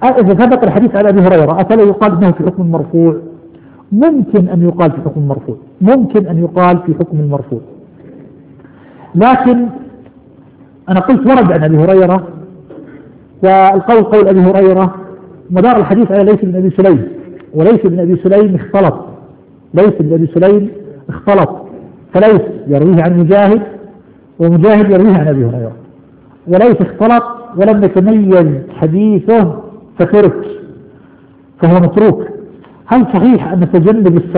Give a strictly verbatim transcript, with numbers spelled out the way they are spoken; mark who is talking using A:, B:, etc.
A: إذا ثبت الحديث على أبي هريرة أفلا يقال إنه في حكم المرفوع؟ ممكن أن يقال في حكم المرفوع، ممكن أن يقال في حكم المرفوع، لكن أنا قلت ورد عن أبي هريرة، والقول قول أبي هريرة، مدار الحديث على ليث بن أبي سليم، وليث بن أبي سليم اختلط، ليث بن أبي سليم اختلط، فليث يرويه عن مجاهد ومجاهد يرويه عن أبي هريرة، وليث اختلط ولم يتميز حديثه فترك، فهو متروك. هل صحيح أن تجنب